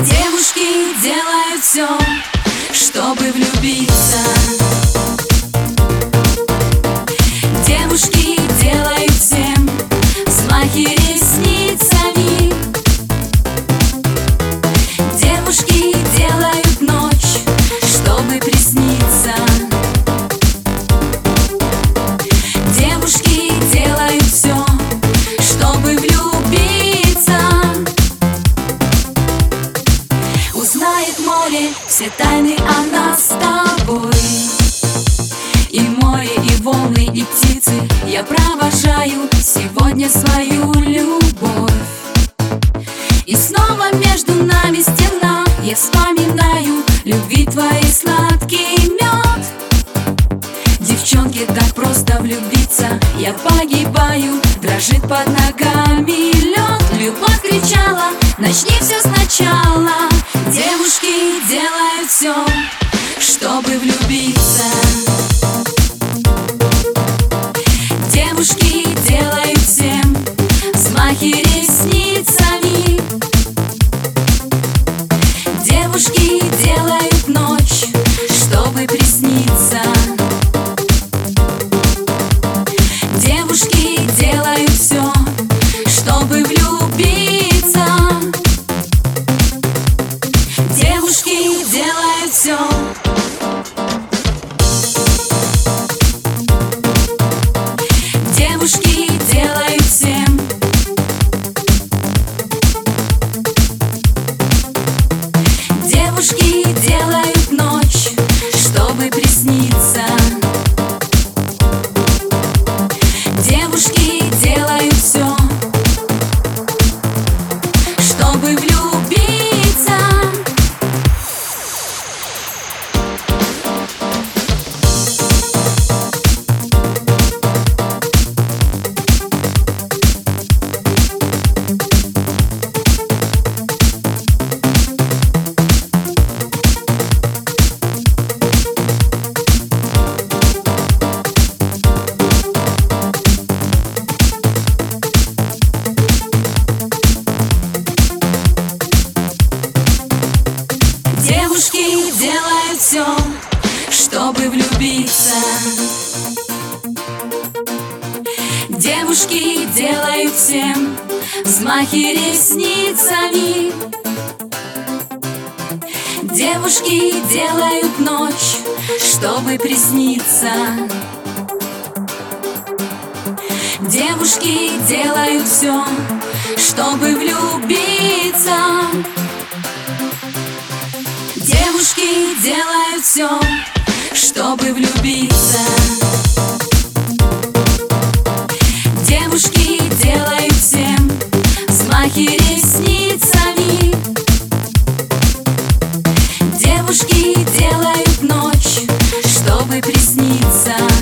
Девушки делают все, чтобы влюбиться. Девушки делают всем взмахи ресницами. Девушки делают ночь, чтобы присниться. Девушки делают все, чтобы влюбиться. Узнает море все тайны о нас с тобой. И море, и волны, и птицы я провожаю сегодня свою любовь. И снова между нами стена, я вспоминаю любви твоей сладкий мед. Девчонке так просто влюбиться, я погибаю, дрожит под ногами лед. Любовь кричала, начни все сначала. Девушки делают все, чтобы влюбиться. Девушки делают всем взмахи ресницами. Девушки делают ночь, чтобы присниться. Девушки делают все, чтобы влюбиться. Девушки делают все. Девушки делают всем. Девушки делают ночь, чтобы присниться. Девушки делают все, чтобы влюбиться. Девушки делают все, чтобы влюбиться. Девушки делают всем взмахи ресницами. Девушки делают ночь, чтобы присниться. Девушки делают все, чтобы влюбиться. Девушки делают все, чтобы влюбиться. Девушки делают всем взмахи ресницами. Девушки делают ночь, чтобы присниться.